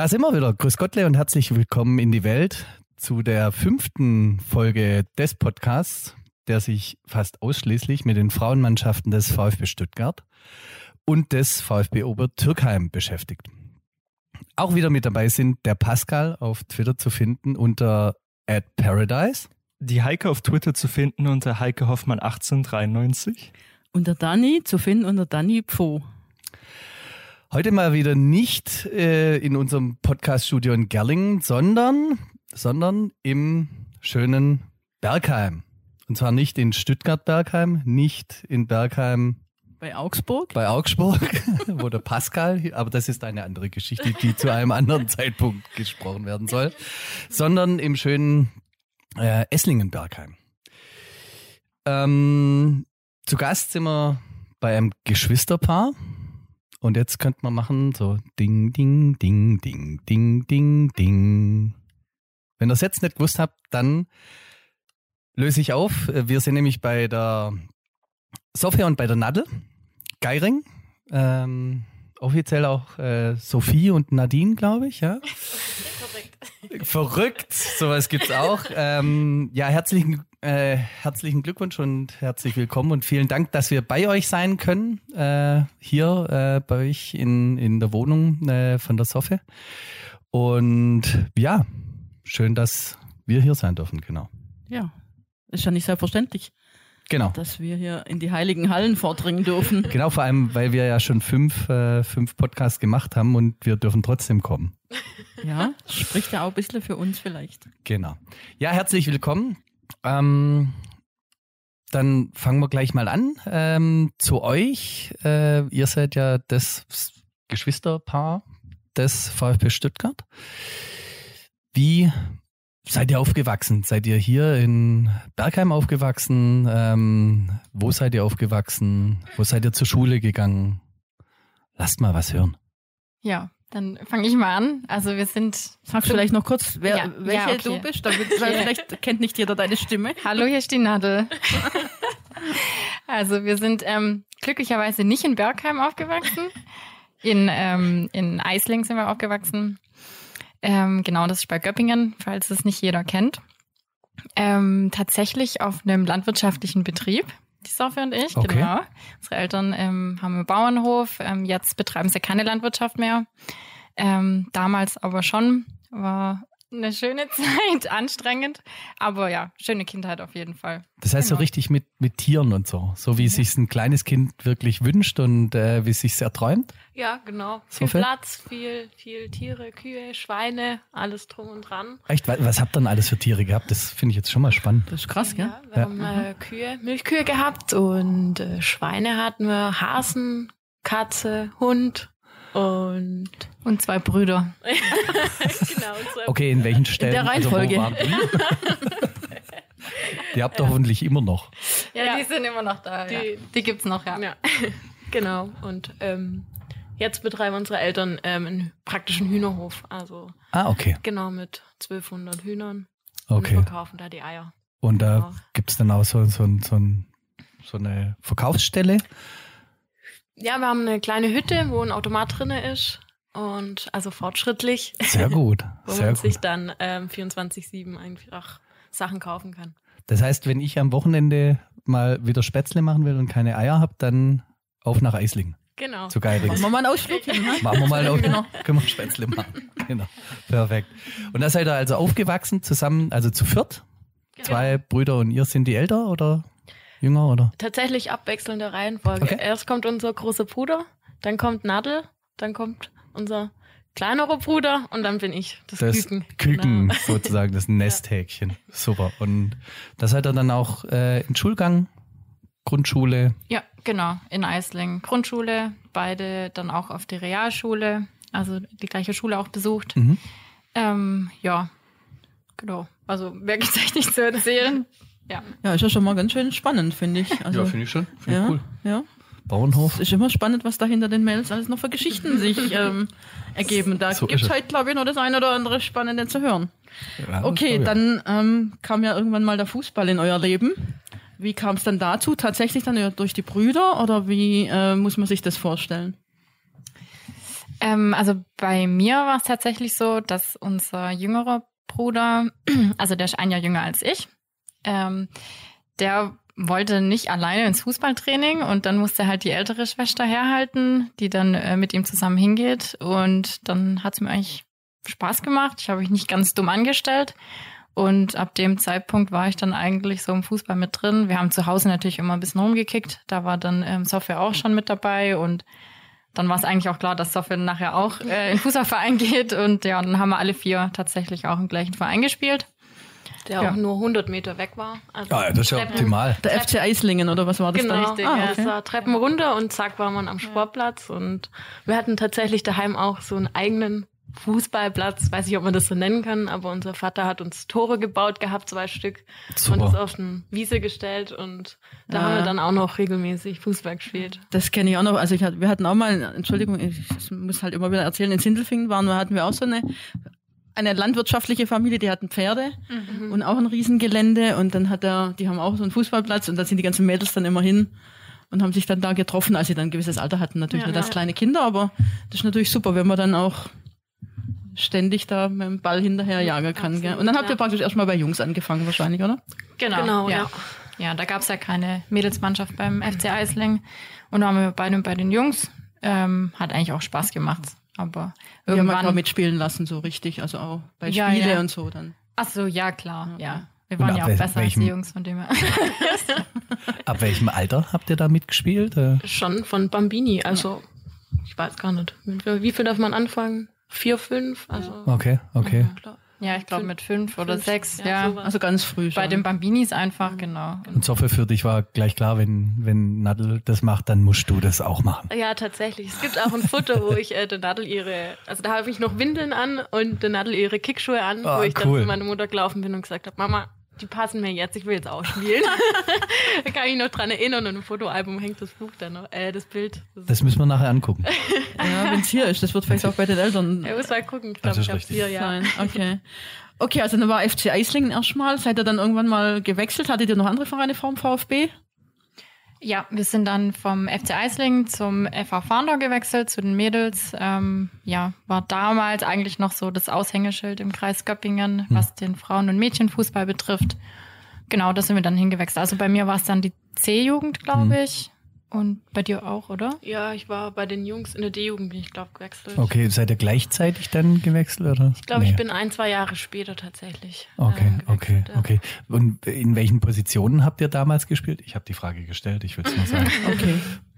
Da sind wir wieder. Grüß Gottle und herzlich willkommen in die Welt zu der 5. Folge des Podcasts, der sich fast ausschließlich mit den Frauenmannschaften des VfB Stuttgart und des VfB Obertürkheim beschäftigt. Auch wieder mit dabei sind der Pascal auf Twitter zu finden unter @paradise. Die Heike auf Twitter zu finden unter Heike Hoffmann 1893. Und der Dani zu finden unter Dani Pfo. Heute mal wieder nicht in unserem Podcast-Studio in Gerlingen, sondern im schönen Bergheim. Und zwar nicht in Stuttgart-Bergheim, nicht in Bergheim bei Augsburg, wo der Pascal, aber das ist eine andere Geschichte, die zu einem anderen Zeitpunkt gesprochen werden soll, sondern im schönen Esslingen-Bergheim. Zu Gast sind wir bei einem Geschwisterpaar. Und jetzt könnte man machen so Ding, Ding, Ding, Ding, Ding, Ding, Ding. Wenn ihr es jetzt nicht gewusst habt, dann löse ich auf. Wir sind nämlich bei der Sophia und bei der Nadel Geiring. Offiziell auch Sophie und Nadine, glaube ich. Ja? Verrückt, sowas gibt's auch. Herzlichen Glückwunsch und herzlich willkommen und vielen Dank, dass wir bei euch sein können, hier bei euch in der Wohnung von der Sophie. Und ja, schön, dass wir hier sein dürfen, genau. Ja, ist ja nicht selbstverständlich. Genau. Dass wir hier in die heiligen Hallen vordringen dürfen. Genau, vor allem, weil wir ja schon fünf Podcasts gemacht haben und wir dürfen trotzdem kommen. Ja, spricht ja auch ein bisschen für uns vielleicht. Genau. Ja, herzlich willkommen. Dann fangen wir gleich mal an. Zu euch. Ihr seid ja das Geschwisterpaar des VfB Stuttgart. Wie seid ihr aufgewachsen? Seid ihr hier in Bergheim aufgewachsen? Wo seid ihr aufgewachsen? Wo seid ihr zur Schule gegangen? Lasst mal was hören. Ja, dann fange ich mal an. Also wir sind... Sag vielleicht noch kurz, welche okay. du bist, weil vielleicht kennt nicht jeder deine Stimme. Hallo, hier ist die Nadel. Also wir sind glücklicherweise nicht in Bergheim aufgewachsen. In Eisling sind wir aufgewachsen. Genau, das ist bei Göppingen, falls es nicht jeder kennt. Tatsächlich auf einem landwirtschaftlichen Betrieb, die Sophie und ich, okay. Genau. Unsere Eltern haben einen Bauernhof, jetzt betreiben sie keine Landwirtschaft mehr. Damals aber schon, war eine schöne Zeit, anstrengend, aber ja, schöne Kindheit auf jeden Fall. Das heißt so richtig mit Tieren und so wie es sich ein kleines Kind wirklich wünscht und wie es sich erträumt? Ja, genau. So viel Platz, viel Tiere, Kühe, Schweine, alles drum und dran. Echt? Was habt ihr denn alles für Tiere gehabt? Das finde ich jetzt schon mal spannend. Das ist krass, gell? Ja, wir haben Kühe, Milchkühe gehabt und Schweine hatten wir, Hasen, Katze, Hund und 2 Brüder. genau. Okay, in welchen Stellen? In der Reihenfolge. Also, wo waren die habt ihr hoffentlich immer noch. Ja, die sind immer noch da. Die gibt's noch, ja. Genau. Und jetzt betreiben unsere Eltern einen praktischen Hühnerhof. Also okay. Genau, mit 1200 Hühnern. Okay. Und verkaufen da die Eier. Und da gibt's dann auch so eine Verkaufsstelle? Ja, wir haben eine kleine Hütte, wo ein Automat drin ist. Und also fortschrittlich. Sehr gut. Wo man sich dann 24/7 einfach Sachen kaufen kann. Das heißt, wenn ich am Wochenende mal wieder Spätzle machen will und keine Eier habe, dann auf nach Eislingen. Genau. Zu Geiring. Machen wir mal einen Ausflug hin, ne? Machen wir mal einen Ausflug. Können wir Spätzle machen. Genau. Perfekt. Und da seid ihr also aufgewachsen zusammen, also zu viert? Genau. 2 Brüder und ihr, sind die älter oder jünger oder? Tatsächlich abwechselnde Reihenfolge. Okay. Erst kommt unser großer Bruder, dann kommt Nadel, dann kommt unser kleinerer Bruder und dann bin ich, das Küken. Küken, Genau. sozusagen, das Nesthäkchen. Super. Und da seid ihr dann auch in Schulgang, Grundschule? Ja, genau, in Eisling. Grundschule, beide dann auch auf die Realschule, also die gleiche Schule auch besucht. Mhm. Ja, genau. Also mehr gibt's echt nicht zu erzählen. Ja. Ja, ist ja schon mal ganz schön spannend, finde ich. Also, Ja, finde ich schon. Finde ich cool. Ja. Bauernhof. Es ist immer spannend, was da hinter den Mails alles noch für Geschichten sich ergeben. Da So gibt ist es es. heute, glaube ich, noch das eine oder andere Spannende zu hören. Ja, Okay, das glaub ich. dann kam ja irgendwann mal der Fußball in euer Leben. Wie kam es dann dazu? Tatsächlich dann durch die Brüder oder wie muss man sich das vorstellen? Also bei mir war es tatsächlich so, dass unser jüngerer Bruder, also der ist 1 Jahr jünger als ich, der wollte nicht alleine ins Fußballtraining und dann musste halt die ältere Schwester herhalten, die dann mit ihm zusammen hingeht und dann hat es mir eigentlich Spaß gemacht. Ich habe mich nicht ganz dumm angestellt und ab dem Zeitpunkt war ich dann eigentlich so im Fußball mit drin. Wir haben zu Hause natürlich immer ein bisschen rumgekickt, da war dann Sophia auch schon mit dabei und dann war es eigentlich auch klar, dass Sophia nachher auch in den Fußballverein geht und ja, dann haben wir alle 4 tatsächlich auch im gleichen Verein gespielt. Der auch nur 100 Meter weg war. Also das ist ja optimal. Der FC Eislingen oder was war das genau, da? richtig. Es war Treppen runter und zack war man am Sportplatz und wir hatten tatsächlich daheim auch so einen eigenen Fußballplatz, weiß nicht, ob man das so nennen kann, aber unser Vater hat uns Tore gebaut gehabt, 2 Stück. Super. Und das auf eine Wiese gestellt und da haben wir dann auch noch regelmäßig Fußball gespielt. Das kenne ich auch noch. Also wir hatten auch mal, Entschuldigung, ich muss halt immer wieder erzählen, in Sindelfingen hatten wir auch so eine landwirtschaftliche Familie, die hatten Pferde und auch ein Riesengelände und dann die haben auch so einen Fußballplatz und da sind die ganzen Mädels dann immer hin und haben sich dann da getroffen, als sie dann ein gewisses Alter hatten, natürlich nicht als kleine Kinder, aber das ist natürlich super, wenn man dann auch ständig da mit dem Ball hinterher jagen kann. Gell? Und dann habt ihr praktisch erstmal bei Jungs angefangen wahrscheinlich, oder? Genau, ja. Ja, da gab es ja keine Mädelsmannschaft beim FC Eislingen und da haben wir beide bei den Jungs. Hat eigentlich auch Spaß gemacht. Aber irgendwann haben wir mitspielen lassen, so richtig, also auch bei Spiele und so dann. Ach so, ja klar, ja. Wir waren ja auch besser als die Jungs, von dem her. Ab welchem Alter habt ihr da mitgespielt? Schon von Bambini, also ich weiß gar nicht. Wie viel darf man anfangen? 4, 5? Also, Okay. Ja, ich glaube mit 5 oder 6, ja. Also ganz früh schon. Bei den Bambinis einfach, genau. Und Sophie, für dich war gleich klar, wenn Nadel das macht, dann musst du das auch machen. Ja, tatsächlich. Es gibt auch ein Foto, wo ich der Nadel also da habe ich noch Windeln an und der Nadel ihre Kickschuhe an, wo ich dann zu meiner Mutter gelaufen bin und gesagt habe, Mama, die passen mir jetzt, ich will jetzt auch spielen. Da kann ich mich noch dran erinnern und im Fotoalbum hängt das Buch dann noch, das Bild. Das müssen wir nachher angucken. Ja, wenn es hier ist, das wird vielleicht auch bei den Eltern. Ja, muss mal gucken, ich glaube, ich habe es hier, ja. Okay, also dann war FC Eislingen erstmal. Seid ihr dann irgendwann mal gewechselt? Hattet ihr noch andere Vereine vom VfB? Ja, wir sind dann vom FC Eislingen zum FV Farndau gewechselt, zu den Mädels. War damals eigentlich noch so das Aushängeschild im Kreis Göppingen, was den Frauen- und Mädchenfußball betrifft. Genau, da sind wir dann hingewechselt. Also bei mir war es dann die C-Jugend, glaube ich. Und bei dir auch, oder? Ja, ich war bei den Jungs in der D-Jugend, bin ich glaube gewechselt. Okay, seid ihr gleichzeitig dann gewechselt, oder? Ich glaube, ich bin 1, 2 Jahre später tatsächlich. Okay. Und in welchen Positionen habt ihr damals gespielt? Ich habe die Frage gestellt, ich würde es nur sagen. Okay.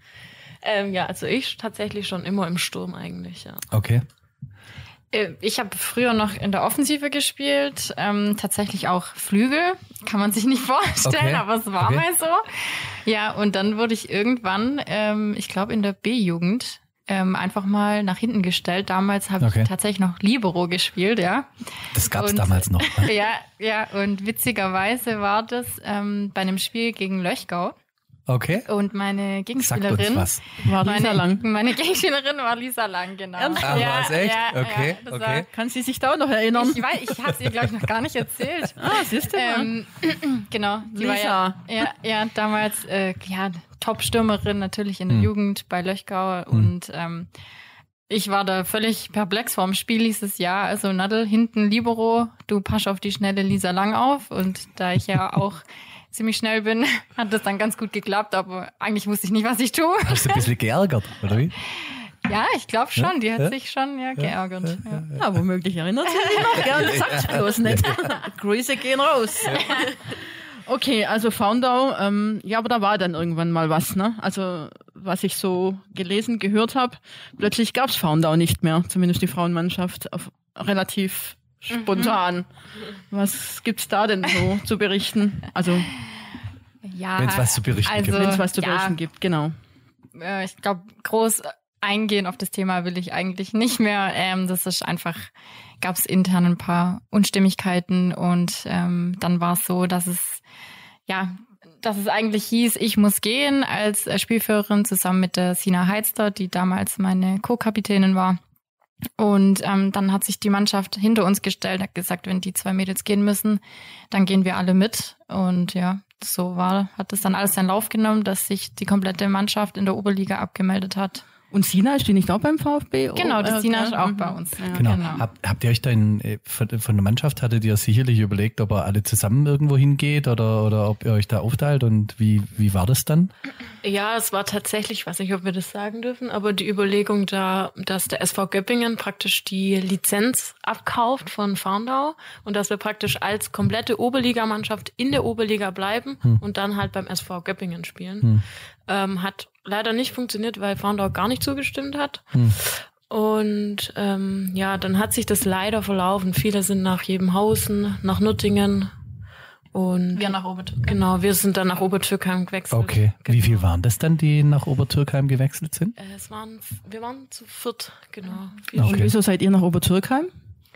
Also ich tatsächlich schon immer im Sturm eigentlich, ja. Okay. Ich habe früher noch in der Offensive gespielt, tatsächlich auch Flügel, kann man sich nicht vorstellen, aber es war mal so. Ja, und dann wurde ich irgendwann, ich glaube in der B-Jugend, einfach mal nach hinten gestellt. Damals habe ich tatsächlich noch Libero gespielt, ja. Das gab es damals noch. Ne? Ja, und witzigerweise war das bei einem Spiel gegen Löchgau. Okay. Und meine Gegenspielerin war Lisa Lang. Meine Gegenspielerin war Lisa Lang, genau. Ach, ja, war's echt? Ja, okay. Ja, kann sie sich da auch noch erinnern? Ich weiß, ich habe es ihr, glaube ich, noch gar nicht erzählt. Siehst du? Genau. Die Lisa. war ja damals Top-Stürmerin natürlich in der Jugend bei Löchgau und ich war da völlig perplex vorm Spiel dieses Jahr. Also Nadel, hinten Libero, du pass auf die schnelle Lisa Lang auf und da ich ja auch ziemlich schnell bin, hat das dann ganz gut geklappt, aber eigentlich wusste ich nicht, was ich tue. Hast du ein bisschen geärgert, oder wie? Ja, ich glaube schon, die hat sich schon geärgert. Ja, womöglich erinnert sie sich noch. Gerne, sag's bloß nicht. Grüße gehen raus. Okay, also Farndau, aber da war dann irgendwann mal was, ne? Also, was ich so gelesen, gehört habe, plötzlich gab's Farndau nicht mehr, zumindest die Frauenmannschaft, relativ spontan. Was gibt's da denn so zu berichten? Also, wenn es was zu berichten gibt. Wenn es was zu berichten gibt, genau. Ich glaube, groß eingehen auf das Thema will ich eigentlich nicht mehr. Das ist einfach, gab es intern ein paar Unstimmigkeiten und dann war es so, dass es eigentlich hieß, ich muss gehen als Spielführerin zusammen mit der Sina Heizter, die damals meine Co-Kapitänin war. Und dann hat sich die Mannschaft hinter uns gestellt, hat gesagt, wenn die 2 Mädels gehen müssen, dann gehen wir alle mit. Und ja, hat es dann alles seinen Lauf genommen, dass sich die komplette Mannschaft in der Oberliga abgemeldet hat. Und Sina, ist die nicht auch beim VfB? Genau, die Sina ist auch bei uns. Ja, genau. Habt ihr euch dann von der Mannschaft, hattet ihr sicherlich überlegt, ob ihr alle zusammen irgendwo hingeht oder ob ihr euch da aufteilt und wie war das dann? Ja, es war tatsächlich, ich weiß nicht, ob wir das sagen dürfen, aber die Überlegung da, dass der SV Göppingen praktisch die Lizenz abkauft von Farndau und dass wir praktisch als komplette Oberligamannschaft in der Oberliga bleiben und dann halt beim SV Göppingen spielen. Hat leider nicht funktioniert, weil Farndau gar nicht zugestimmt hat. Und dann hat sich das leider verlaufen. Viele sind nach Jebenhausen, nach Nuttingen und wir nach Obertürkheim. Genau, wir sind dann nach Obertürkheim gewechselt. Okay. Genau. Wie viel waren das dann, die nach Obertürkheim gewechselt sind? Wir waren zu viert, genau. Und wieso seid ihr nach Obertürkheim?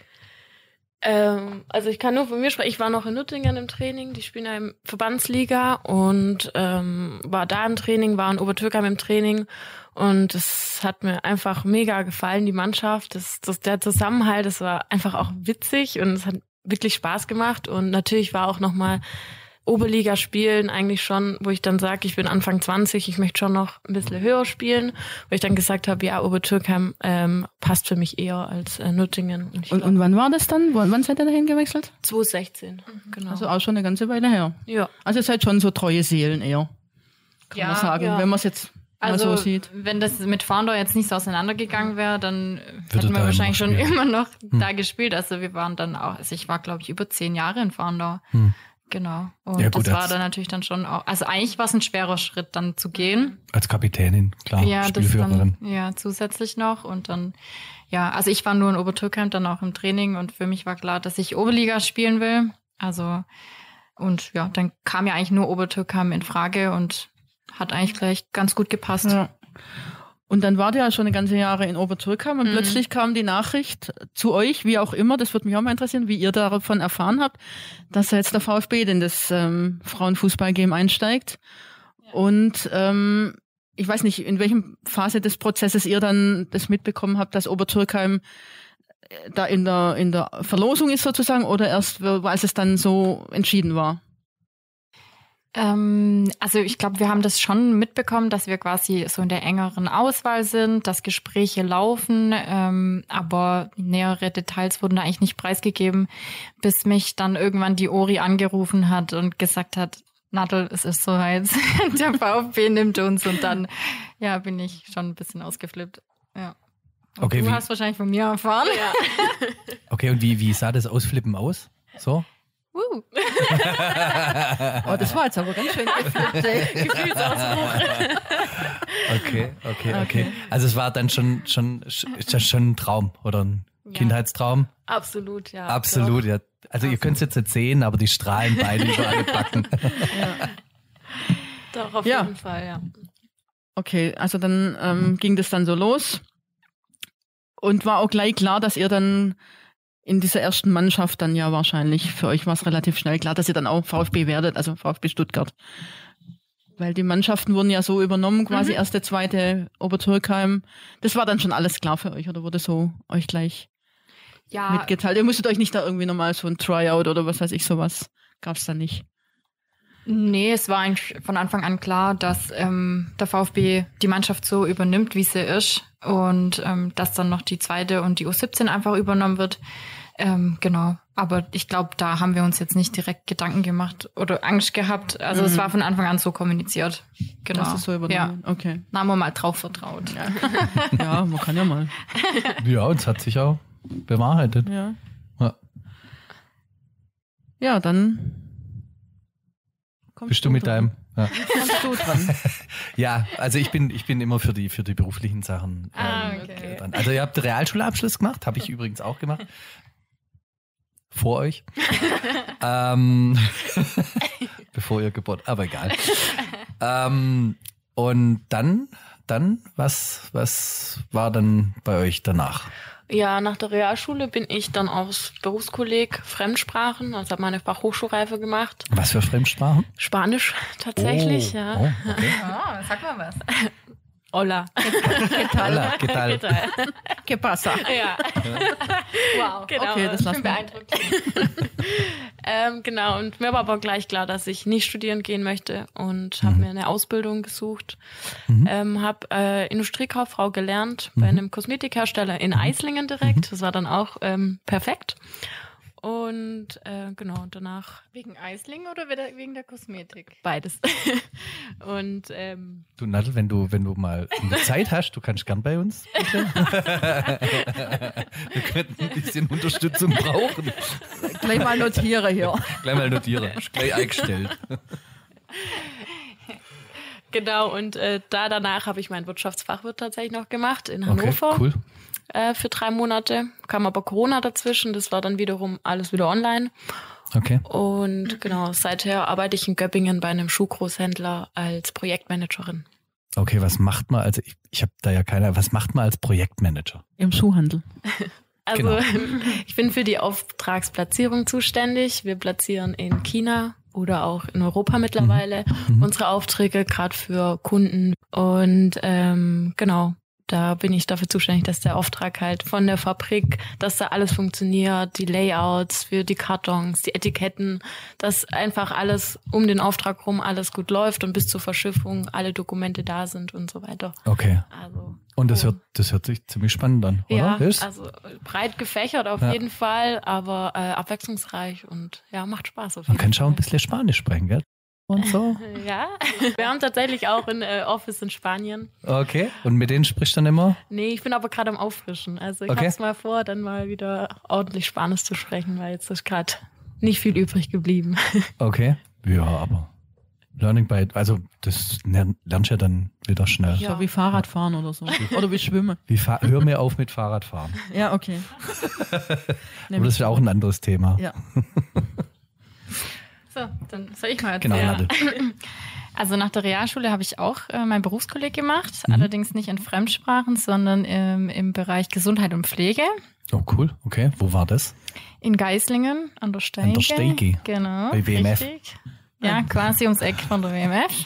Also ich kann nur von mir sprechen. Ich war noch in Nuttingen im Training. Die spielen ja im Verbandsliga und war da im Training, war in Obertürkheim im Training und es hat mir einfach mega gefallen, die Mannschaft, der Zusammenhalt, das war einfach auch witzig und es hat wirklich Spaß gemacht und natürlich war auch nochmal Oberliga spielen eigentlich schon, wo ich dann sage, ich bin Anfang 20, ich möchte schon noch ein bisschen höher spielen, wo ich dann gesagt habe, ja, Obertürkheim passt für mich eher als Nuttingen. Und wann war das dann? Wann seid ihr dahin gewechselt? 2016, genau. Also auch schon eine ganze Weile her. Ja. Also ihr seid schon so treue Seelen eher, kann man sagen, wenn man es jetzt mal so sieht. Wenn das mit Farndau jetzt nicht so auseinandergegangen wäre, dann hätten wir wahrscheinlich schon immer noch da gespielt. Also wir waren dann auch, also ich war glaube ich über 10 Jahre in Farndau. Genau. Und ja, gut, das war dann natürlich dann schon auch, also eigentlich war es ein schwerer Schritt dann zu gehen. Als Kapitänin, klar, ja, Spielführerin. Ja, zusätzlich noch und dann, ja, also ich war nur in Obertürkheim dann auch im Training und für mich war klar, dass ich Oberliga spielen will. Also, und ja, dann kam ja eigentlich nur Obertürkheim in Frage und hat eigentlich gleich ganz gut gepasst. Ja. Und dann wart ihr ja schon eine ganze Jahre in Obertürkheim und plötzlich kam die Nachricht zu euch, wie auch immer, das würde mich auch mal interessieren, wie ihr davon erfahren habt, dass jetzt der VfB in das Frauenfußball-Game einsteigt. Ja. Und ich weiß nicht, in welchem Phase des Prozesses ihr dann das mitbekommen habt, dass Obertürkheim da in der Verlosung ist sozusagen oder erst, als es dann so entschieden war? Also ich glaube, wir haben das schon mitbekommen, dass wir quasi so in der engeren Auswahl sind, dass Gespräche laufen, aber nähere Details wurden da eigentlich nicht preisgegeben, bis mich dann irgendwann die Ori angerufen hat und gesagt hat, Nadel, es ist soweit, der VfB nimmt uns und dann bin ich schon ein bisschen ausgeflippt. Ja. Okay, du hast wahrscheinlich von mir erfahren. Ja. Okay, und wie sah das Ausflippen aus? So? Oh, das war jetzt aber ganz schön Gefühlsausbruch. Okay. Also es war dann schon ein Traum oder ein Kindheitstraum? Absolut, ja. Absolut, ja. Also ihr könnt es jetzt nicht sehen, aber die strahlen beide über alle Backen. Doch, auf jeden Fall, ja. Okay, also dann ging das dann so los und war auch gleich klar, dass ihr dann in dieser ersten Mannschaft dann ja wahrscheinlich, für euch war es relativ schnell klar, dass ihr dann auch VfB werdet, also VfB Stuttgart. Weil die Mannschaften wurden ja so übernommen, quasi erste, zweite Obertürkheim. Das war dann schon alles klar für euch oder wurde so euch gleich mitgeteilt? Ihr musstet euch nicht da irgendwie nochmal so ein Tryout oder was weiß ich, sowas gab's da nicht? Nee, es war eigentlich von Anfang an klar, dass der VfB die Mannschaft so übernimmt, wie sie ist und dass dann noch die zweite und die U17 einfach übernommen wird. Genau, aber ich glaube, da haben wir uns jetzt nicht direkt Gedanken gemacht oder Angst gehabt. Also es war von Anfang an so kommuniziert. Genau. Das ist so übernommen. Ja. Okay. Da haben wir mal drauf vertraut. Ja, man kann ja mal. Ja, und es hat sich auch bewahrheitet. Ja, dann bist du mit deinem? Ja. Kommst du dran? Ja, also ich bin immer für die beruflichen Sachen dran. Also ihr habt den Realschulabschluss gemacht, habe ich übrigens auch gemacht. Vor euch. Bevor ihr Geburt, aber egal. Und dann, was war dann bei euch danach? Ja, nach der Realschule bin ich dann aufs Berufskolleg Fremdsprachen, also habe meine Fachhochschulreife gemacht. Was für Fremdsprachen? Spanisch tatsächlich, ja. Oh, okay. Sag mal was. Hola. Hola, ¿qué tal? ¿Qué pasa? Ja. Wow. Genau. Okay, das lassen wir. Beeindruckt. Genau, und mir war aber gleich klar, dass ich nicht studieren gehen möchte und habe mir eine Ausbildung gesucht. Habe Industriekauffrau gelernt bei einem Kosmetikhersteller in Eislingen direkt. Das war dann auch perfekt. Und genau, danach Wegen Eisling oder wegen der Kosmetik? beides. Und Du, Nadel, wenn du mal Zeit hast, du kannst gern bei uns. Bitte. Wir könnten ein bisschen Unterstützung brauchen. Gleich mal notiere hier. Gleich mal notieren. Ist gleich eingestellt. genau, und danach habe ich meinen Wirtschaftsfachwirt tatsächlich noch gemacht in Hannover. Okay, cool. Für 3 Monate. Kam aber Corona dazwischen, das war dann wiederum alles wieder online. Okay. Und genau, seither arbeite ich in Göppingen bei einem Schuhgroßhändler als Projektmanagerin. Okay, was macht man, also ich habe da ja keine, was macht man als Projektmanager? Im Schuhhandel. Also Genau. ich bin für die Auftragsplatzierung zuständig. Wir platzieren in China oder auch in Europa mittlerweile unsere Aufträge, gerade für Kunden. Und genau, da bin ich dafür zuständig, dass der Auftrag halt von der Fabrik, dass da alles funktioniert, die Layouts für die Kartons, die Etiketten, dass einfach alles um den Auftrag rum alles gut läuft und bis zur Verschiffung alle Dokumente da sind und so weiter. Okay. Also Und das hört sich ziemlich spannend an, oder? ja, Ist? also breit gefächert auf Ja. jeden Fall, aber abwechslungsreich und ja, macht Spaß auf Man jeden kann schon ein Fall. bisschen Spanisch sprechen, gell? Und so. Ja, wir haben tatsächlich auch ein Office in Spanien. Okay. Und mit denen sprichst du dann immer? Nee, ich bin aber gerade am Auffrischen. Also ich Okay. hab's mal vor, dann mal wieder ordentlich Spanisch zu sprechen, weil jetzt ist gerade nicht viel übrig geblieben. Okay. Ja, aber Learning by, also das lernst du ja dann wieder schnell. Ja. So wie Fahrradfahren oder so. Oder wie Schwimmen. Hör mir auf mit Fahrradfahren. Ja, okay. Aber das ist ja auch ein anderes Thema. Ja. So, dann soll ich mal Genau, erzählen. Nadel. Also nach der Realschule habe ich auch mein Berufskolleg gemacht, allerdings nicht in Fremdsprachen, sondern im Bereich Gesundheit und Pflege. Oh, cool. Okay. Wo war das? In Geislingen an der Steige. An der Steige. Genau. Bei WMF. Richtig. Ja, quasi ums Eck von der WMF.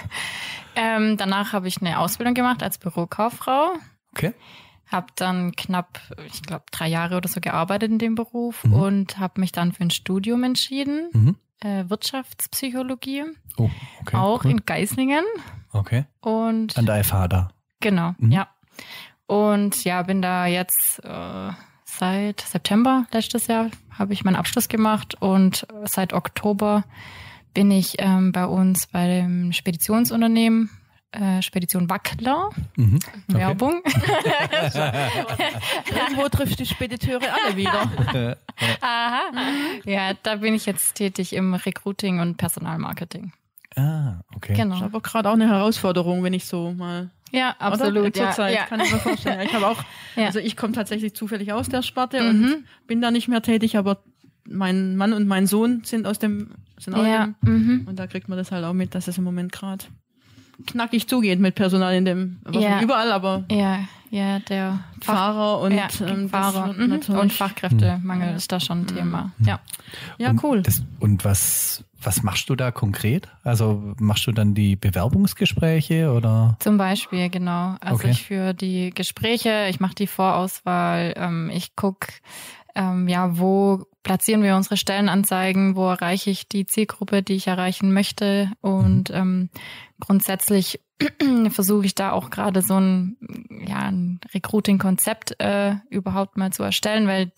Danach habe ich eine Ausbildung gemacht als Bürokauffrau. Okay. Habe dann knapp, ich glaube, 3 Jahre oder so gearbeitet in dem Beruf und habe mich dann für ein Studium entschieden. Mhm. Wirtschaftspsychologie, Oh, okay. auch cool. in Geislingen. Okay. Und An der FH da. genau, ja. Und ja, bin da jetzt seit September letztes Jahr habe ich meinen Abschluss gemacht und seit Oktober bin ich bei uns bei dem Speditionsunternehmen Spedition Wackler. Mhm. Okay. Werbung. Irgendwo trifft die Spediteure alle wieder. Aha. Ja, da bin ich jetzt tätig im Recruiting und Personalmarketing. Ah, okay. Das ist Genau. aber gerade auch eine Herausforderung, wenn ich so mal. Ja, absolut. Oder? Zurzeit, Ja. kann ich mir vorstellen. Ich habe auch, Ja. also ich komme tatsächlich zufällig aus der Sparte und bin da nicht mehr tätig, aber mein Mann und mein Sohn sind auch in Ja. dem, und da kriegt man das halt auch mit, dass es im Moment gerade knackig zugeht mit Personal in dem, Ja. überall, aber Ja, der Fahrer und ja, das Fahrer wird natürlich- und Fachkräftemangel ist da schon ein Thema. Ja. Ja, cool. Und was machst du da konkret? Also machst du dann die Bewerbungsgespräche oder? Zum Beispiel, genau. Also Okay. ich führe die Gespräche, ich mache die Vorauswahl, ich gucke, wo platzieren wir unsere Stellenanzeigen, wo erreiche ich die Zielgruppe, die ich erreichen möchte und grundsätzlich versuche ich da auch gerade so ein Recruiting-Konzept überhaupt mal zu erstellen, weil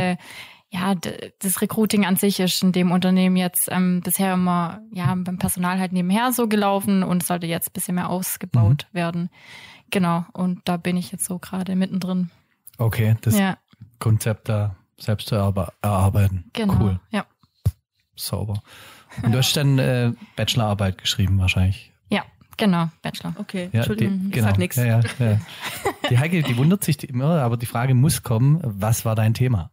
das Recruiting an sich ist in dem Unternehmen jetzt bisher immer beim Personal halt nebenher so gelaufen und sollte jetzt ein bisschen mehr ausgebaut werden. Genau, und da bin ich jetzt so gerade mittendrin. Okay, das Ja, Konzept da selbst zu erarbeiten. genau. Cool, Ja. sauber. Und du hast dann Bachelorarbeit geschrieben wahrscheinlich. Ja, genau, Bachelor. Okay, Ja, Entschuldigung, ich genau. sag nichts. Ja. Die Heike, die wundert sich immer, aber die Frage muss kommen, was war dein Thema?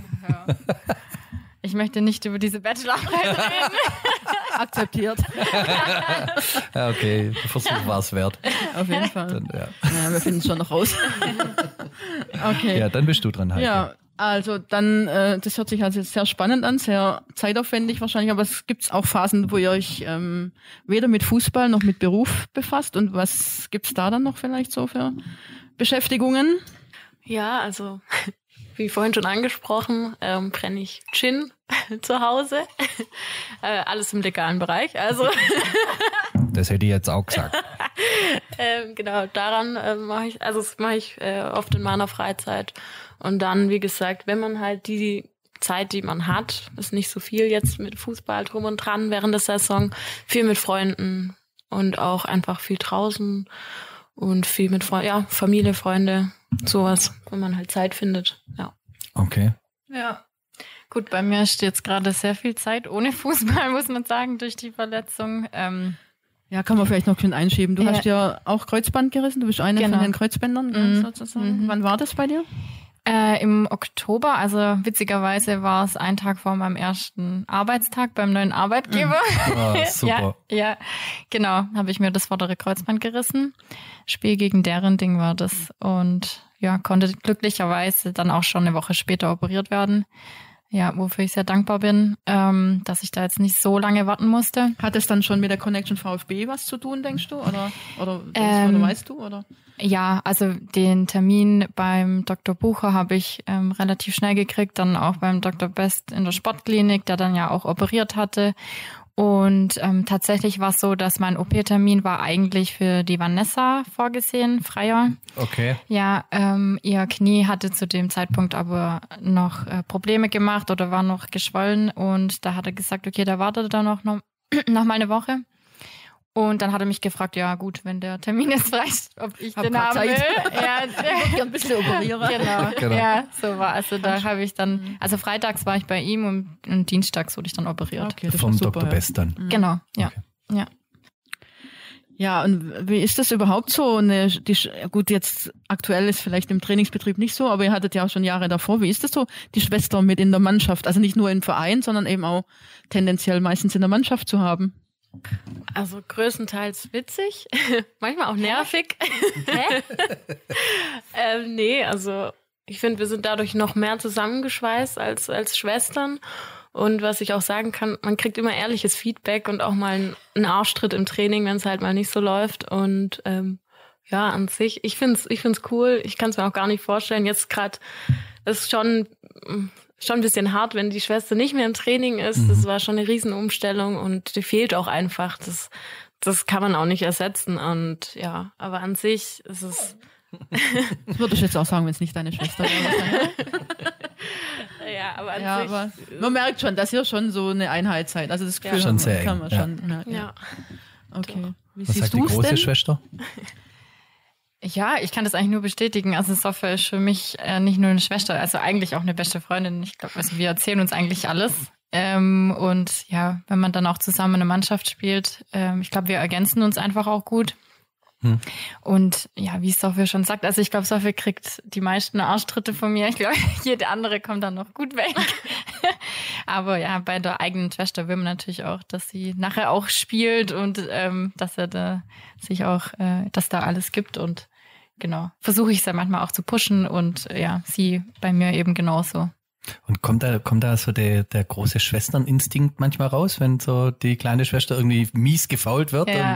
Ich möchte nicht über diese Bachelorarbeit reden. Akzeptiert, Ja, okay, der Versuch war es wert. auf jeden Fall. Dann, Ja, wir finden es schon noch raus. Okay. ja, dann bist du dran, Heike. Ja, Also dann, das hört sich also sehr spannend an, sehr zeitaufwendig wahrscheinlich, aber es gibt auch Phasen, wo ihr euch weder mit Fußball noch mit Beruf befasst. Und was gibt's da dann noch vielleicht so für Beschäftigungen? Ja, also wie vorhin schon angesprochen, brenne ich Gin zu Hause. Alles im legalen Bereich, also. Das hätte ich jetzt auch gesagt. Genau, daran mache ich, also das mache ich oft in meiner Freizeit. Und dann, wie gesagt, wenn man halt die Zeit, die man hat, ist nicht so viel jetzt mit Fußball drum und dran während der Saison, viel mit Freunden und auch einfach viel draußen und viel mit Familie, Freunde, sowas, wenn man halt Zeit findet, ja. Okay. Ja. Gut, bei mir steht jetzt gerade sehr viel Zeit ohne Fußball, muss man sagen, durch die Verletzung. Ja, kann man vielleicht noch schön einschieben. Du hast ja auch Kreuzband gerissen, du bist eine von den Kreuzbändern sozusagen. Wann war das bei dir? Im Oktober, also witzigerweise war es ein Tag vor meinem ersten Arbeitstag beim neuen Arbeitgeber. Oh, super. Ja, genau, habe ich mir das vordere Kreuzband gerissen. Spiel gegen Derending war das und ja, konnte glücklicherweise dann auch schon eine Woche später operiert werden. Ja, wofür ich sehr dankbar bin, dass ich da jetzt nicht so lange warten musste. Hat es dann schon mit der Connection VfB was zu tun, denkst du? Oder weißt du? Oder? Ja, also den Termin beim Dr. Bucher habe ich relativ schnell gekriegt, dann auch beim Dr. Best in der Sportklinik, der dann ja auch operiert hatte. Und tatsächlich war es so, dass mein OP-Termin war eigentlich für die Vanessa vorgesehen, freier. Okay. Ja, ihr Knie hatte zu dem Zeitpunkt aber noch Probleme gemacht oder war noch geschwollen und da hat er gesagt, okay, da wartet er noch mal eine Woche. Und dann hat er mich gefragt, ja gut, wenn der Termin jetzt frei ist, ob ich den haben will. Ja, ein bisschen operieren. Genau. Ja, so war. Also da habe ich dann, also freitags war ich bei ihm und dienstags wurde ich dann operiert. Okay, das vom super, Dr. Best dann. Genau, ja. Okay. Ja. Ja, und wie ist das überhaupt so? Gut, jetzt aktuell ist vielleicht im Trainingsbetrieb nicht so, aber ihr hattet ja auch schon Jahre davor. Wie ist das so, die Schwester mit in der Mannschaft? Also nicht nur im Verein, sondern eben auch tendenziell meistens in der Mannschaft zu haben? Also größtenteils witzig, manchmal auch nervig. Hä? Nee, also ich finde, wir sind dadurch noch mehr zusammengeschweißt als Schwestern. Und was ich auch sagen kann, man kriegt immer ehrliches Feedback und auch mal einen Arschtritt im Training, wenn es halt mal nicht so läuft. Und ja, an sich, ich find's cool. Ich kann es mir auch gar nicht vorstellen. Jetzt gerade ist schon ein bisschen hart, wenn die Schwester nicht mehr im Training ist. Das war schon eine Riesenumstellung und die fehlt auch einfach. Das kann man auch nicht ersetzen. Und ja, aber an sich ist es. Das würde ich jetzt auch sagen, wenn es nicht deine Schwester wäre. Ja, aber an sich. Aber man merkt schon, dass ihr schon so eine Einheit seid. Also das Gefühl schon sehr kann man eng, schon merken. Ja. Okay. Wie Was siehst sagt die du's große denn? Schwester? Ja, ich kann das eigentlich nur bestätigen. Also Sophia ist für mich nicht nur eine Schwester, also eigentlich auch eine beste Freundin. Ich glaube, also wir erzählen uns eigentlich alles. Und ja, wenn man dann auch zusammen eine Mannschaft spielt, ich glaube, wir ergänzen uns einfach auch gut. Und ja, wie Sophia schon sagt, also ich glaube, Sophia kriegt die meisten Arschtritte von mir. Ich glaube, jede andere kommt dann noch gut weg. Aber ja, bei der eigenen Schwester will man natürlich auch, dass sie nachher auch spielt und dass er da sich auch, dass da alles gibt. Und genau, versuche ich es ja manchmal auch zu pushen und ja, sie bei mir eben genauso. Und kommt da so der große Schwesterninstinkt manchmal raus, wenn so die kleine Schwester irgendwie mies gefoult wird? Ja.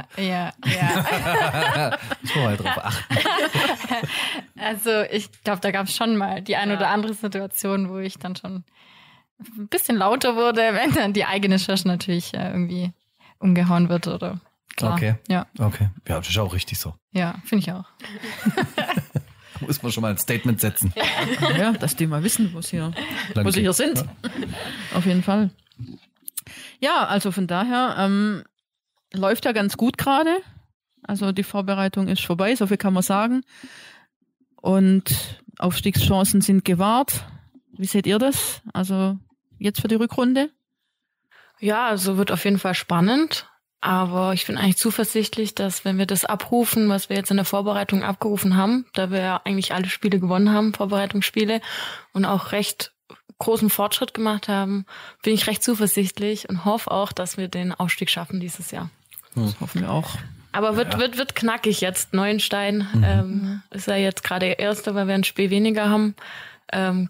Muss man mal drauf achten. Also ich glaube, da gab es schon mal die ein oder andere Situation, wo ich dann schon ein bisschen lauter wurde, wenn dann die eigene Schwester natürlich irgendwie umgehauen wird oder klar. Okay. Ja, Das ist auch richtig so. ja, finde ich auch. Muss man schon mal ein Statement setzen. Ja, dass die mal wissen, wo sie Danke. hier sind. Ja. Auf jeden Fall. Ja, also von daher läuft ja ganz gut gerade. Also die Vorbereitung ist vorbei, so viel kann man sagen. Und Aufstiegschancen sind gewahrt. Wie seht ihr das? Also jetzt für die Rückrunde? Ja, also wird auf jeden Fall spannend. Aber ich bin eigentlich zuversichtlich, dass wenn wir das abrufen, was wir jetzt in der Vorbereitung abgerufen haben, da wir ja eigentlich alle Spiele gewonnen haben, Vorbereitungsspiele, und auch recht großen Fortschritt gemacht haben, bin ich recht zuversichtlich und hoffe auch, dass wir den Aufstieg schaffen dieses Jahr. Das hoffen wir auch. Aber wird knackig jetzt. Neuenstein ist ja jetzt gerade Erster, weil wir ein Spiel weniger haben. Klar,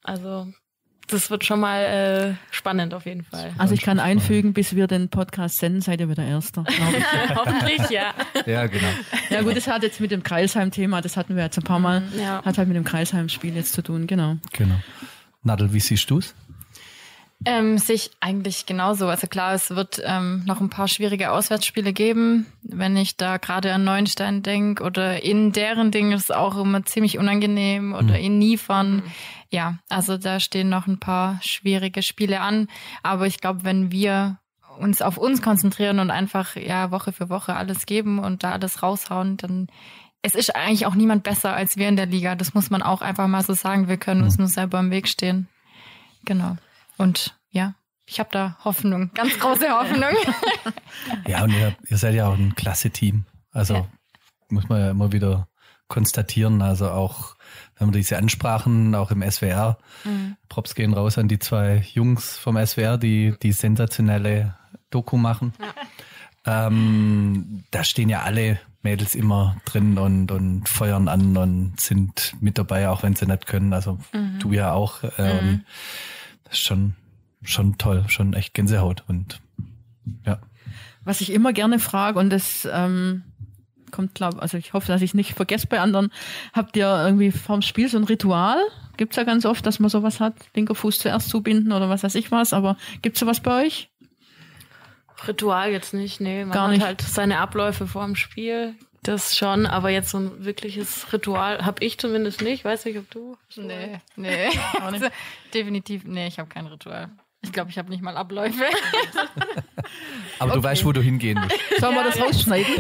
Also das wird schon mal spannend auf jeden Fall. Also ich kann einfügen, bis wir den Podcast senden, seid ihr wieder Erster, glaube ich. Hoffentlich, ja. Ja, genau. Ja gut, das hat jetzt mit dem Kreisheim-Thema, das hatten wir jetzt ein paar Mal, hat halt mit dem Kreisheim-Spiel jetzt zu tun, genau. Nadel, wie siehst du es? Sich eigentlich genauso. Also klar, es wird noch ein paar schwierige Auswärtsspiele geben. Wenn ich da gerade an Neuenstein denke oder in deren Ding ist es auch immer ziemlich unangenehm oder in Niefern. Ja, also da stehen noch ein paar schwierige Spiele an. Aber ich glaube, wenn wir uns auf uns konzentrieren und einfach Woche für Woche alles geben und da alles raushauen, dann es ist eigentlich auch niemand besser als wir in der Liga. Das muss man auch einfach mal so sagen. Wir können uns nur selber im Weg stehen. Genau. Und ich habe da Hoffnung, ganz große Hoffnung. Ja, und ihr seid ja auch ein klasse Team. Also muss man ja immer wieder konstatieren. Also auch, wenn wir diese Ansprachen, auch im SWR, Props gehen raus an die 2 Jungs vom SWR, die sensationelle Doku machen. Ja. Da stehen ja alle Mädels immer drin und feuern an und sind mit dabei, auch wenn sie nicht können. Also du ja auch. Und das ist schon toll, schon echt Gänsehaut. Und ja. Was ich immer gerne frage, und das kommt, also ich hoffe, dass ich es nicht vergesse bei anderen, habt ihr irgendwie vorm Spiel so ein Ritual? Gibt's ja ganz oft, dass man sowas hat, linker Fuß zuerst zubinden oder was weiß ich was, aber gibt's sowas bei euch? Ritual jetzt nicht, nee. Man Gar hat nicht. halt seine Abläufe vor dem Spiel, das schon, aber jetzt so ein wirkliches Ritual habe ich zumindest nicht. Weiß nicht, ob du? Nee. Also, definitiv, ich habe kein Ritual. Ich glaube, ich habe nicht mal Abläufe. Aber du weißt, wo du hingehen musst. Sollen wir das rausschneiden?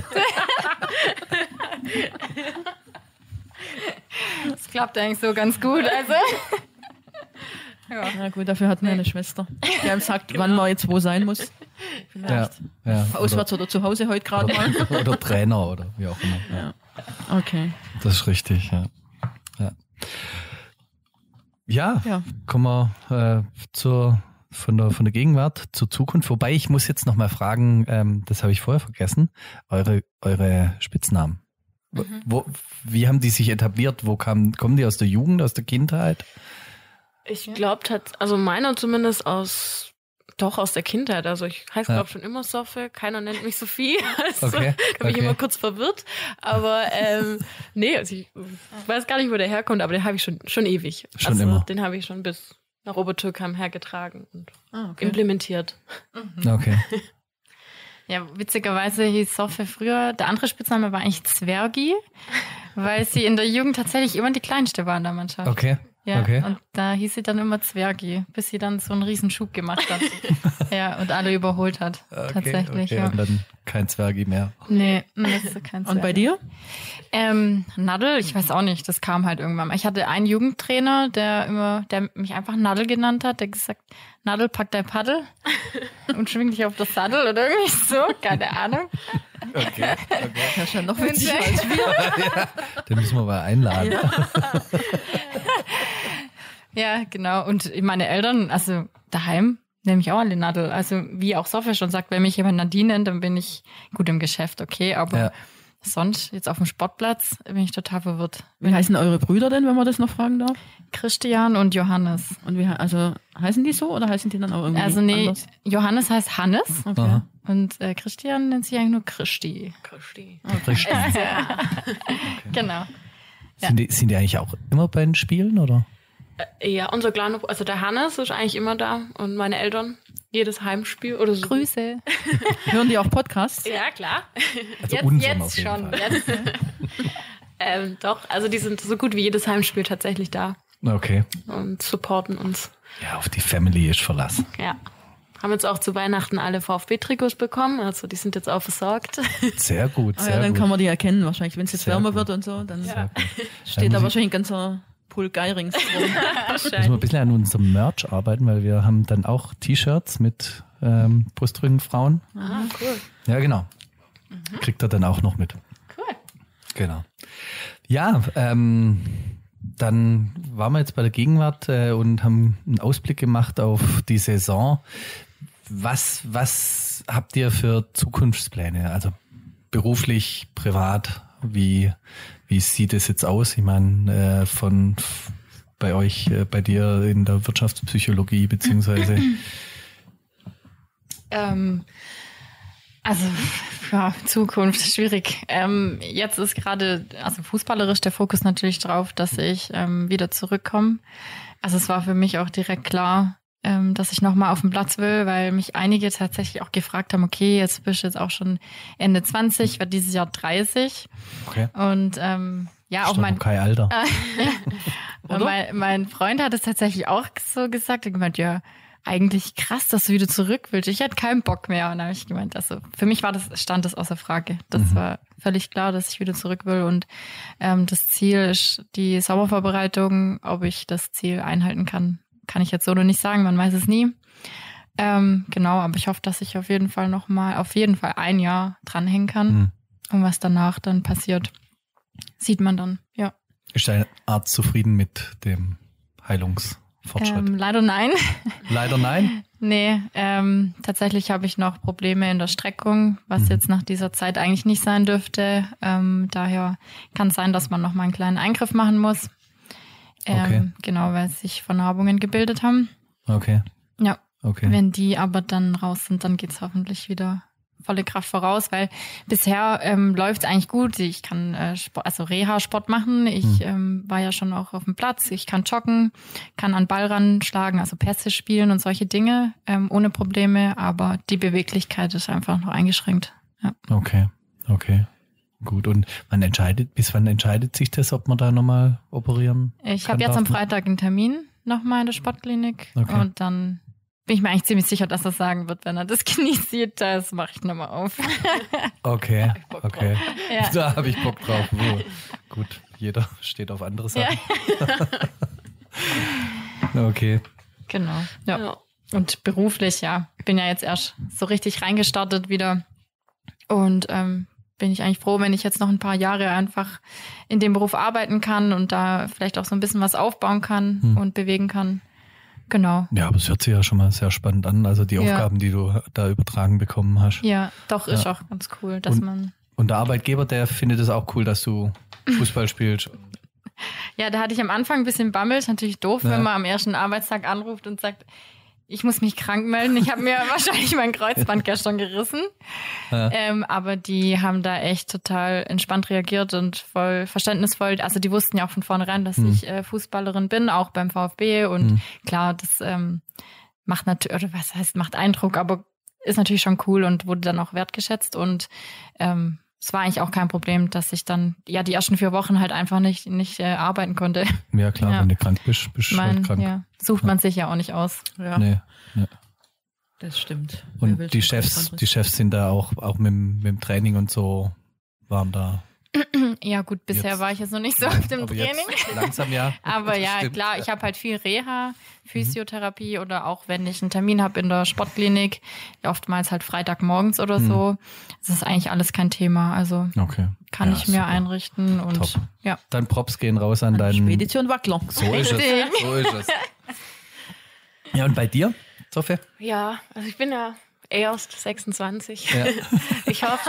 Das klappt eigentlich so ganz gut. Also. Na gut, dafür hat man eine Schwester, die einem sagt, wann man jetzt wo sein muss. Vielleicht. Ja. Auswärts oder zu Hause heute gerade mal. Oder Trainer oder wie auch immer. Ja. Okay. Das ist richtig, Ja, kommen wir von der Gegenwart zur Zukunft. Wobei, ich muss jetzt noch mal fragen, das habe ich vorher vergessen, eure Spitznamen. Wie haben die sich etabliert? Kommen die aus der Jugend, aus der Kindheit? Ich glaube, also meiner zumindest aus der Kindheit. Also ich heiße, glaube schon immer Soffe. Keiner nennt mich Sophie. Also, da bin ich immer kurz verwirrt. Aber also ich weiß gar nicht, wo der herkommt, aber den habe ich schon ewig. Immer. Den habe ich schon bis nach Obertürkheim hergetragen und implementiert. Okay. Ja, witzigerweise hieß Soffe früher, der andere Spitzname war eigentlich Zwergi, weil sie in der Jugend tatsächlich immer die Kleinste war in der Mannschaft. Okay. Ja, und da hieß sie dann immer Zwergi, bis sie dann so einen riesen Schub gemacht hat. Ja, und alle überholt hat. Tatsächlich, okay. ja. Und dann kein Zwergi mehr. Nee, das ist kein Zwergi. Und bei dir? Nadel, ich weiß auch nicht, das kam halt irgendwann mal. Ich hatte einen Jugendtrainer, der mich einfach Nadel genannt hat, der gesagt, Nadel, pack dein Paddel und schwing dich auf das Sattel oder irgendwie so, keine Ahnung. Okay. Ja, schon noch witziger als wir. Den müssen wir mal einladen. Ja, genau. Und meine Eltern, also daheim, nenne ich auch alle Nadel. Also wie auch Sophie schon sagt, wenn mich jemand Nadine nennt, dann bin ich gut im Geschäft, okay. Aber sonst, jetzt auf dem Sportplatz, bin ich total verwirrt. Wie heißen eure Brüder denn, wenn man das noch fragen darf? Christian und Johannes. Und heißen die so oder heißen die dann auch irgendwie anders? Johannes heißt Hannes. Okay. Und Christian nennt sich eigentlich nur Christi. Christi. Richtig. Ja. Genau. Sind die eigentlich auch immer bei den Spielen, oder? Ja, unser kleiner, also der Hannes ist eigentlich immer da und meine Eltern, jedes Heimspiel oder so. Grüße. Hören die auch Podcasts? Ja, klar. Also jetzt schon. Jetzt. Doch, also die sind so gut wie jedes Heimspiel tatsächlich da. Okay. Und supporten uns. Ja, auf die Family ist Verlass. Ja. Haben jetzt auch zu Weihnachten alle VfB-Trikots bekommen, also die sind jetzt auch versorgt. Sehr gut, sehr dann gut. kann man die erkennen wahrscheinlich. Wenn es jetzt wärmer wird und so, dann steht da wahrscheinlich ein ganzer Pool Geirings rum. Müssen wir ein bisschen an unserem Merch arbeiten, weil wir haben dann auch T-Shirts mit Brustrückenfrauen. Ah, cool. Ja, genau. Kriegt er dann auch noch mit. Cool. Genau. Ja, dann waren wir jetzt bei der Gegenwart und haben einen Ausblick gemacht auf die Saison. Was habt ihr für Zukunftspläne? Also beruflich, privat, wie sieht es jetzt aus? Ich meine, bei euch, bei dir in der Wirtschaftspsychologie beziehungsweise? Also, ja, Zukunft, schwierig. Jetzt ist gerade, also fußballerisch der Fokus natürlich drauf, dass ich wieder zurückkomme. Also es war für mich auch direkt klar, dass ich nochmal auf den Platz will, weil mich einige tatsächlich auch gefragt haben, okay, jetzt bist du jetzt auch schon Ende 20, werde dieses Jahr 30. Okay. Und ja, auch mein kein Alter. und mein Freund hat es tatsächlich auch so gesagt. Er hat gemeint, ja, eigentlich krass, dass du wieder zurück willst. Ich hatte keinen Bock mehr. Und dann habe ich gemeint, also für mich stand das außer Frage. Das war völlig klar, dass ich wieder zurück will. Und das Ziel ist die Sommervorbereitung. Ob ich das Ziel einhalten kann ich jetzt so noch nicht sagen. Man weiß es nie. Genau, aber ich hoffe, dass ich auf jeden Fall ein Jahr dranhängen kann. Und was danach dann passiert, sieht man dann, ja. Ist dein Arzt zufrieden mit dem Heilungsfortschritt? Leider nein. Leider nein? Nee, tatsächlich habe ich noch Probleme in der Streckung, was jetzt nach dieser Zeit eigentlich nicht sein dürfte. Daher kann es sein, dass man noch mal einen kleinen Eingriff machen muss. Okay. Genau, weil sich Vernarbungen gebildet haben. Okay. Ja. Okay. Wenn die aber dann raus sind, dann geht's hoffentlich wieder volle Kraft voraus, weil bisher läuft's eigentlich gut. Ich kann Reha-Sport machen. Ich war ja schon auch auf dem Platz. Ich kann joggen, kann an Ball ranschlagen, also Pässe spielen und solche Dinge ohne Probleme. Aber die Beweglichkeit ist einfach noch eingeschränkt. Ja. Okay. Gut. Und bis wann entscheidet sich das, ob man da nochmal operieren kann? Ich habe jetzt am Freitag einen Termin nochmal in der Sportklinik. Okay. Und dann bin ich mir eigentlich ziemlich sicher, dass er sagen wird, wenn er das Knie sieht, das mache ich nochmal auf. Okay. Ja. Da habe ich Bock drauf. Gut, jeder steht auf andere Sachen. Ja. Okay. Genau. Ja. Und beruflich, ja. Ich bin ja jetzt erst so richtig reingestartet wieder. Und bin ich eigentlich froh, wenn ich jetzt noch ein paar Jahre einfach in dem Beruf arbeiten kann und da vielleicht auch so ein bisschen was aufbauen kann und bewegen kann. Genau. Ja, aber es hört sich ja schon mal sehr spannend an, also die Aufgaben, die du da übertragen bekommen hast. Ja, doch, ist auch ganz cool, dass Und der Arbeitgeber, der findet es auch cool, dass du Fußball spielst. Ja, da hatte ich am Anfang ein bisschen Bammel, ist natürlich doof, wenn man am ersten Arbeitstag anruft und sagt, ich muss mich krank melden. Ich habe mir wahrscheinlich mein Kreuzband gestern gerissen. Ja. Aber die haben da echt total entspannt reagiert und voll verständnisvoll. Also die wussten ja auch von vornherein, dass ich Fußballerin bin, auch beim VfB. Und klar, das macht natürlich, oder was heißt, macht Eindruck, aber ist natürlich schon cool und wurde dann auch wertgeschätzt. Und es war eigentlich auch kein Problem, dass ich dann die ersten 4 Wochen halt einfach nicht arbeiten konnte. Ja klar, wenn du krank bist du halt krank. Ja, sucht man sich ja auch nicht aus. Ja. Nee. Das stimmt. Und die Chefs sind da auch mit dem Training und so waren da. Ja gut, bisher war ich jetzt noch nicht so auf dem Training. Langsam ja. Aber ja, stimmt. Klar, ich habe halt viel Reha, Physiotherapie oder auch wenn ich einen Termin habe in der Sportklinik, oftmals halt Freitagmorgens oder so. Das ist eigentlich alles kein Thema. Also kann ich mir einrichten und top. Ja. Dann Props gehen raus an deinen Spedition Wackler. So ist es. Ja, und bei dir, Sophie? Ja, also ich bin ja erst 26. Ja. Ich hoffe,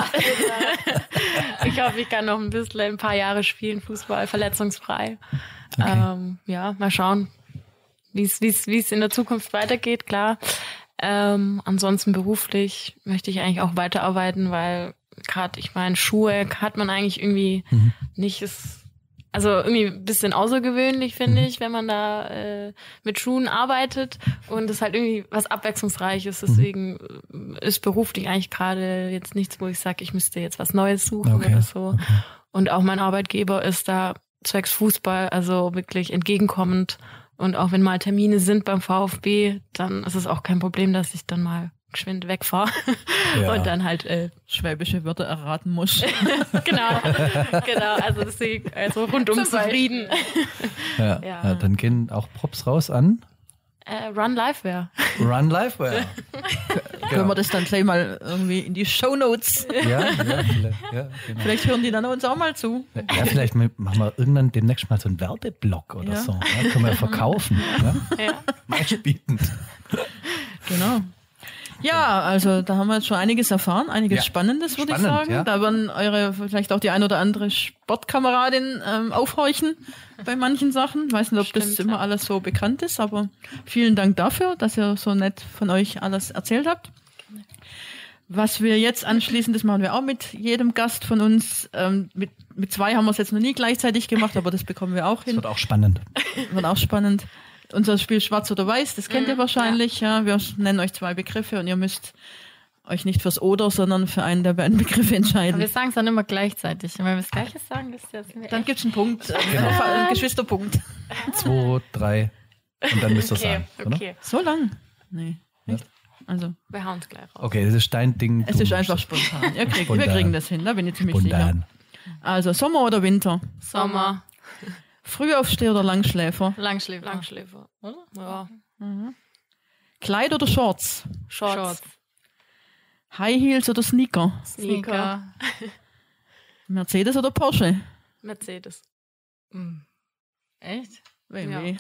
ich kann noch ein paar Jahre spielen, Fußball, verletzungsfrei. Okay. Mal schauen, wie es in der Zukunft weitergeht, klar. Ansonsten beruflich möchte ich eigentlich auch weiterarbeiten, weil gerade, ich meine, Schuhe hat man eigentlich irgendwie nicht, also irgendwie ein bisschen außergewöhnlich, finde ich, wenn man da mit Schuhen arbeitet und es halt irgendwie was Abwechslungsreiches. Deswegen ist beruflich eigentlich gerade jetzt nichts, wo ich sage, ich müsste jetzt was Neues suchen oder so. Okay. Und auch mein Arbeitgeber ist da zwecks Fußball, also wirklich entgegenkommend. Und auch wenn mal Termine sind beim VfB, dann ist es auch kein Problem, dass ich dann mal geschwind wegfahre und dann halt schwäbische Wörter erraten muss. genau, also deswegen, rundum zufrieden. Ja, dann gehen auch Props raus an Run Liveware. Run Liveware. Können wir das dann gleich mal irgendwie in die Shownotes? Ja, genau. Vielleicht hören die dann uns auch mal zu. Ja, vielleicht machen wir irgendwann demnächst mal so einen Werbeblock oder so. Ja, können wir verkaufen. Ja? Meistbietend. Genau. Ja, also da haben wir jetzt schon einiges erfahren, einiges Spannendes, würde ich sagen. Ja. Da werden eure vielleicht auch die ein oder andere Sportkameradin aufhorchen bei manchen Sachen. Ich weiß nicht, ob das immer alles so bekannt ist, aber vielen Dank dafür, dass ihr so nett von euch alles erzählt habt. Was wir jetzt anschließen, das machen wir auch mit jedem Gast von uns. Mit 2 haben wir es jetzt noch nie gleichzeitig gemacht, aber das bekommen wir auch hin. Das wird auch spannend. Wird auch spannend. Unser Spiel Schwarz oder Weiß, das kennt ihr wahrscheinlich. Ja. Wir nennen euch 2 Begriffe und ihr müsst euch nicht fürs Oder, sondern für einen der beiden Begriffe entscheiden. Aber wir sagen es dann immer gleichzeitig. Und wenn wir das Gleiche sagen, das ist ja dann gibt es einen Punkt, einen Geschwisterpunkt. 2, 3 und dann müsst ihr sagen, oder? Okay. So lang? Nee. Ja. Also. Wir hauen es gleich raus. Okay, das ist dein Ding. Es ist einfach spontan. Wir kriegen das hin, da bin ich ziemlich sicher. Also Sommer oder Winter? Sommer. Frühaufsteher oder Langschläfer? Langschläfer, oder? Ja. Kleid oder Shorts? Shorts. High Heels oder Sneaker? Sneaker. Mercedes oder Porsche? Mercedes. Echt? BMW.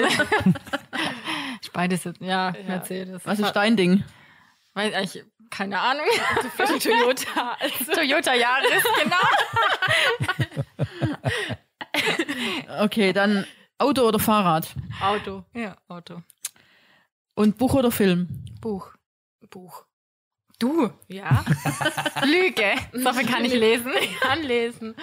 Beides jetzt, Mercedes. Was ist dein Ding? Weiß eigentlich, keine Ahnung. Für Toyota. Toyota Yaris, genau. Okay, dann Auto oder Fahrrad? Auto. Ja, Auto. Und Buch oder Film? Buch. Du? Ja. Lüge. So viel kann ich lesen. Ich kann lesen.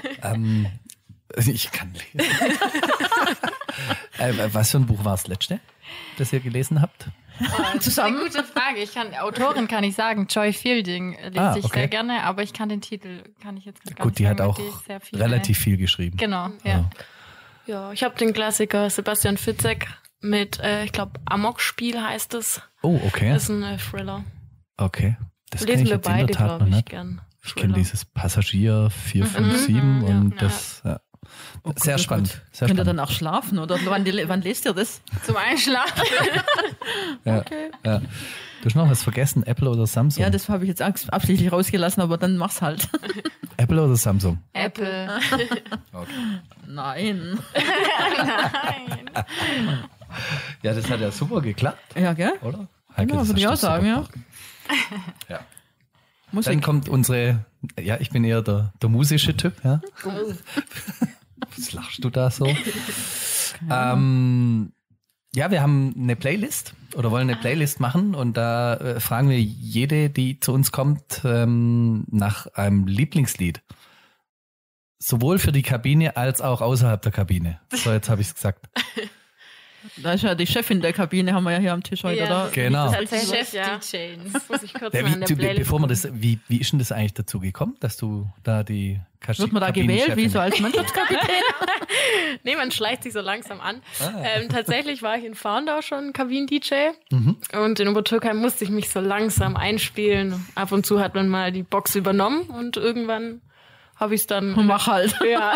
Ich kann lesen. Was für ein Buch war das letzte, das ihr gelesen habt? Zusammen? Eine gute Frage. Autorin kann ich sagen, Joy Fielding lese ich sehr gerne, aber ich kann den Titel, kann ich jetzt gar nicht sagen. Gut, die hat auch relativ viel geschrieben. Genau, ja. Ja, ich habe den Klassiker Sebastian Fitzek mit, ich glaube, Amok-Spiel heißt es. Oh, okay. Das ist ein Thriller. Okay. Das lesen wir beide, glaube ich, gern. Ich kenne dieses Passagier 457 und das... Ja. Oh, sehr spannend. Sehr Könnt ihr dann auch schlafen? Oder wann lest ihr das? Zum Einschlafen. Okay. Ja. Du hast noch was vergessen, Apple oder Samsung? Ja, das habe ich jetzt absichtlich rausgelassen, aber dann mach's halt. Apple oder Samsung? Apple. Okay. Nein. Ja, das hat ja super geklappt. Ja, gell? Oder? Heike, genau, würde ich auch sagen, ja. Musik. Dann kommt unsere, ich bin eher der musische Typ, ja. Was lachst du da so? Wir haben eine Playlist oder wollen eine Playlist machen und da fragen wir jede, die zu uns kommt, nach einem Lieblingslied. Sowohl für die Kabine als auch außerhalb der Kabine. So, jetzt habe ich es gesagt. Da ist ja die Chefin der Kabine, haben wir ja hier am Tisch heute, oder? Genau. Das ist Chef-DJ. Das muss ich kurz mal in der Playlist bevor wir das, wie ist denn das eigentlich dazu gekommen, dass du da die Wird man da gewählt, wie so als Mannschaftskapitän? Nee, man schleicht sich so langsam an. Tatsächlich war ich in Fahrndau schon Kabinen-DJ und in Obertürkheim musste ich mich so langsam einspielen. Ab und zu hat man mal die Box übernommen und irgendwann habe ich es dann... Mach halt. Ja.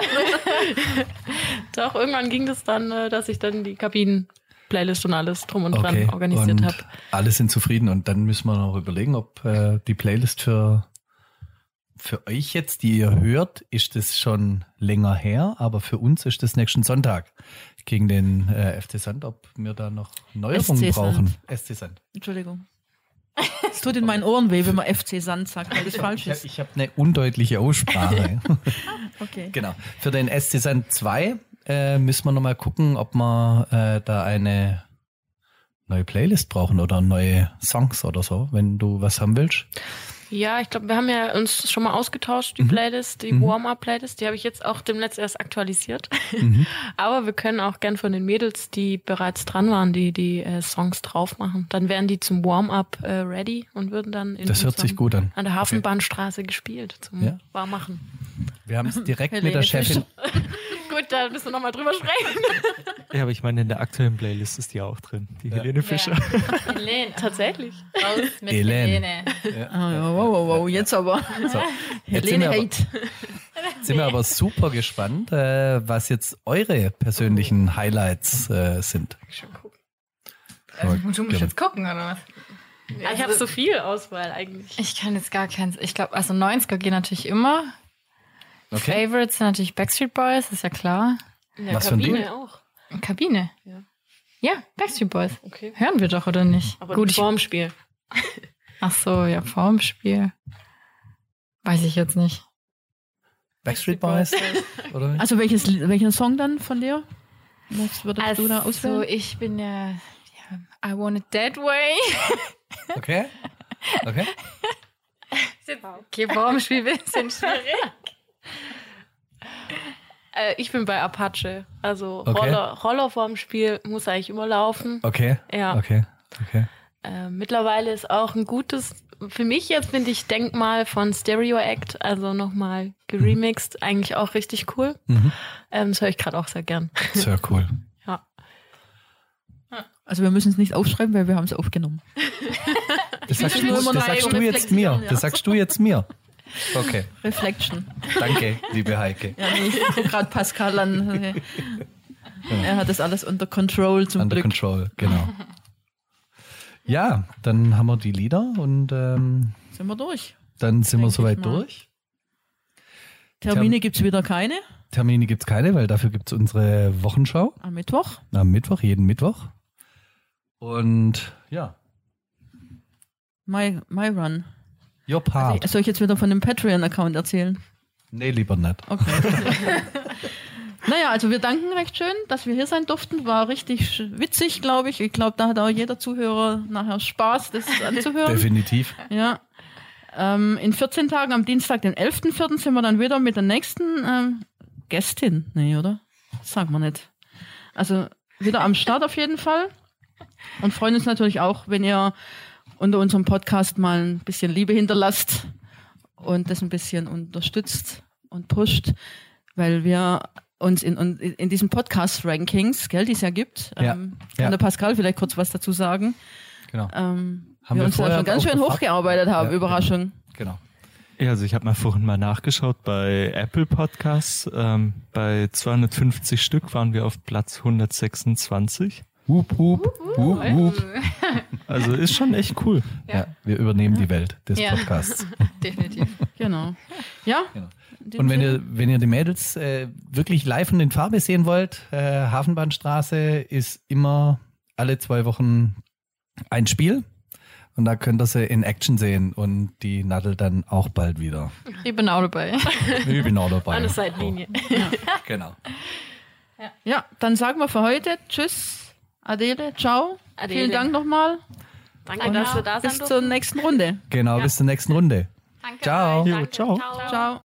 Doch, irgendwann ging das dann, dass ich dann die Kabinen-Playlist und alles drum und dran organisiert habe. Alle sind zufrieden und dann müssen wir noch überlegen, ob die Playlist für euch jetzt, die ihr hört, ist das schon länger her, aber für uns ist das nächsten Sonntag gegen den FC Sand, ob wir da noch Neuerungen brauchen. SC Sand. Entschuldigung. Es tut in meinen Ohren weh, wenn man FC Sand sagt, weil das falsch ist. Ich habe eine undeutliche Aussprache. Okay. Genau. Für den SC Sand 2 müssen wir nochmal gucken, ob wir da eine neue Playlist brauchen oder neue Songs oder so, wenn du was haben willst. Ja, ich glaube, wir haben ja uns schon mal ausgetauscht, die Playlist, die Warm-Up-Playlist, die habe ich jetzt auch demnächst erst aktualisiert. Aber wir können auch gern von den Mädels, die bereits dran waren, die Songs drauf machen. Dann wären die zum Warm-Up ready und würden dann das hört sich gut an. An der Hafenbahnstraße gespielt zum Warmmachen. Wir haben es direkt mit der Chefin. Gut, da müssen wir nochmal drüber sprechen. Ja, aber ich meine, in der aktuellen Playlist ist die auch drin, die Helene Fischer. Helene. Tatsächlich. Raus mit Helene. Wow, jetzt aber. So, Helene Hate. Sind wir aber super gespannt, was jetzt eure persönlichen Highlights sind. Schon gucken. Du musst jetzt gucken, oder was? Ja, ich habe so viel Auswahl eigentlich. Ich kann jetzt gar keins. Ich glaube, also 90er gehen natürlich immer. Okay. Favorites sind natürlich Backstreet Boys, ist ja klar. In der Was für ein Kabine Lied? auch. Kabine? Ja. Ja, Backstreet Boys. Okay. Hören wir doch, oder nicht? Aber gut, vorm Spiel. Ach so, ja, vorm Spiel. Weiß ich jetzt nicht. Backstreet Boys? Oder? Also welcher Song dann von dir? Was würdest du da auswählen? Also ich bin ja I Want It That Way. Okay. Okay, vorm Spiel ein bisschen schwierig. Ich bin bei Apache. Also Okay. Roller vorm Spiel muss eigentlich immer laufen. Okay. Ja. Okay. Mittlerweile ist auch ein gutes, für mich jetzt finde ich Denkmal von Stereo Act, also nochmal geremixed, eigentlich auch richtig cool. Mhm. Das höre ich gerade auch sehr gern. Sehr cool. Ja. Also wir müssen es nicht aufschreiben, weil wir haben es aufgenommen. Das sagst will nur immer noch du jetzt mir. reflektieren, ja. Das sagst du jetzt mir. Okay. Reflection. Danke, liebe Heike. Ja, nee, ich gucke gerade Pascal an. Er hat das alles unter Control zum Under Glück. Control, genau. Ja, dann haben wir die Lieder und Sind wir durch. dann sind wir Denke soweit ich mal. durch. Termine gibt es wieder keine Termine gibt es keine, weil dafür gibt es unsere Wochenschau am Mittwoch. am Mittwoch, jeden Mittwoch. Und ja, My Run. your part. Soll ich jetzt wieder von dem Patreon-Account erzählen? Nee, lieber nicht. Okay. Naja, also wir danken recht schön, dass wir hier sein durften. War richtig witzig, glaube ich. Ich glaube, da hat auch jeder Zuhörer nachher Spaß, das anzuhören. Definitiv. Ja. In 14 Tagen, am Dienstag, den 11.04. sind wir dann wieder mit der nächsten Gästin. Nee, oder? Das sagen wir nicht. Also wieder am Start auf jeden Fall. Und freuen uns natürlich auch, wenn ihr unter unserem Podcast mal ein bisschen Liebe hinterlasst und das ein bisschen unterstützt und pusht, weil wir uns in diesen Podcast-Rankings, gell, die es ja gibt, Ja. kann Ja. der Pascal vielleicht kurz was dazu sagen, Genau. wir uns da vorher schon ganz schön aufgefragt? hochgearbeitet haben, Ja. Überraschung. Genau. Ja, also ich habe mal vorhin mal nachgeschaut bei Apple Podcasts. Bei 250 Stück waren wir auf Platz 126. Wup, wup, wup, wup. Also ist schon echt cool. Ja, wir übernehmen die Welt des Ja. Podcasts. Definitiv. Genau. Ja. Genau. in diesem Und Sinne. wenn ihr die Mädels wirklich live und in Farbe sehen wollt, Hafenbahnstraße ist immer alle 2 Wochen ein Spiel. Und da könnt ihr sie in Action sehen und die Nadel dann auch bald wieder. Ich bin auch dabei. Ich bin auch dabei. An der Seitenlinie. Genau. Ja, dann sagen wir für heute Tschüss, Adele, ciao. Adele. Vielen Dank nochmal. Danke, dass wir da Bis sind. zur nächsten Runde. Genau, bis zur nächsten Runde. Danke Ciao. euch. Jo, ciao. Ciao.